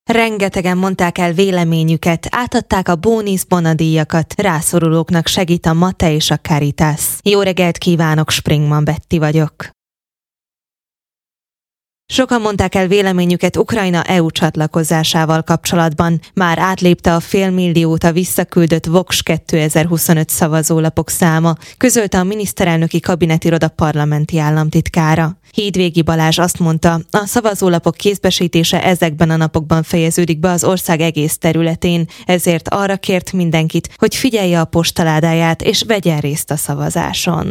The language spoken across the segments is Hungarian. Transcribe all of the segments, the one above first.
Rengetegen mondták el véleményüket, átadták a Bónisz Bona díjakat, rászorulóknak segít a Mate és a Caritas. Jó reggelt kívánok, Springman Betty vagyok. Sokan mondták el véleményüket Ukrajna EU csatlakozásával kapcsolatban. Már átlépte a 500 000-t a visszaküldött Vox 2025 szavazólapok száma, közölte a miniszterelnöki kabinetiroda parlamenti államtitkára. Hídvégi Balázs azt mondta, a szavazólapok kézbesítése ezekben a napokban fejeződik be az ország egész területén, ezért arra kért mindenkit, hogy figyelje a postaládáját és vegyen részt a szavazáson.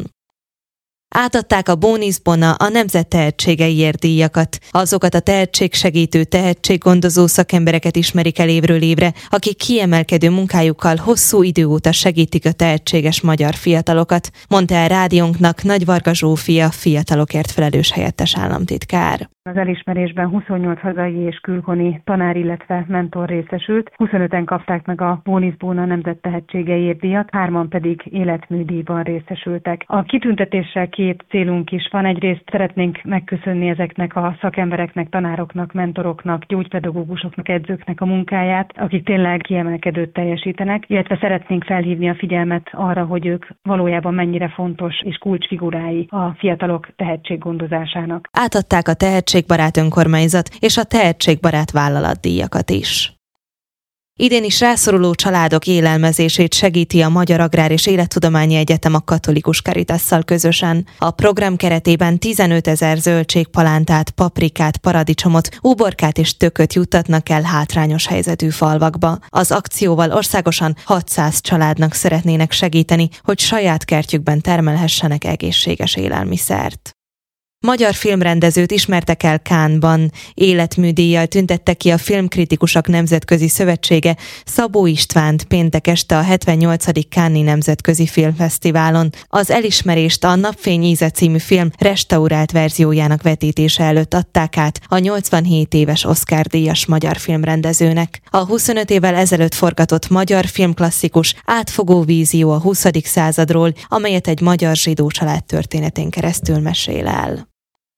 Átadták a Bónisz Bona a nemzet tehetségeiért díjakat. Azokat a tehetségsegítő, tehetséggondozó szakembereket ismerik el évről évre, akik kiemelkedő munkájukkal hosszú idő óta segítik a tehetséges magyar fiatalokat, mondta el rádiónknak Nagy Varga Zsófia, fiatalokért felelős helyettes államtitkár. Az elismerésben 28 hazai és külhoni tanár, illetve mentor részesült. 25-en kapták meg a Bónisz Bona nemzet tehetségeiért díjat, 3-an pedig életműdíjban részesültek. A kitüntetéssel 2 célunk is van. Egyrészt szeretnénk megköszönni ezeknek a szakembereknek, tanároknak, mentoroknak, gyógypedagógusoknak, edzőknek a munkáját, akik tényleg kiemelkedőt teljesítenek, illetve szeretnénk felhívni a figyelmet arra, hogy ők valójában mennyire fontos és kulcsfigurái a fiatalok tehetséggondozásának. Átadták a Tehetségbarát önkormányzat és a Tehetségbarát vállalatdíjakat is. Idén is rászoruló családok élelmezését segíti a Magyar Agrár és Élettudományi Egyetem a Katolikus Caritasszal közösen. A program keretében 15 000 zöldségpalántát, paprikát, paradicsomot, uborkát és tököt juttatnak el hátrányos helyzetű falvakba. Az akcióval országosan 600 családnak szeretnének segíteni, hogy saját kertjükben termelhessenek egészséges élelmiszert. Magyar filmrendezőt ismertek el Cannes-ban. Életműdíjjal tüntette ki a Filmkritikusok Nemzetközi Szövetsége Szabó Istvánt péntek este a 78. Cannes-i Nemzetközi Filmfesztiválon. Az elismerést a Napfény íze című film restaurált verziójának vetítése előtt adták át a 87 éves Oscar-díjas magyar filmrendezőnek. A 25 évvel ezelőtt forgatott magyar filmklasszikus átfogó vízió a 20. századról, amelyet egy magyar zsidó család történetén keresztül mesél el.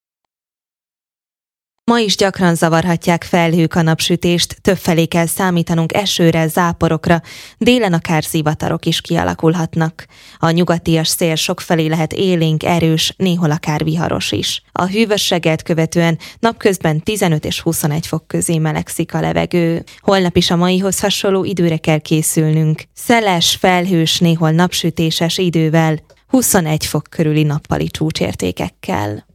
Ma is gyakran zavarhatják felhők a napsütést, többfelé kell számítanunk esőre, záporokra, délen akár zivatarok is kialakulhatnak. A nyugatias szél sokfelé lehet élénk, erős, néhol akár viharos is. A hűvös reggelt követően napközben 15 és 21 fok közé melegszik a levegő. Holnap is a maihoz hasonló időre kell készülnünk. Szeles, felhős, néhol napsütéses idővel, 21 fok körüli nappali csúcsértékekkel.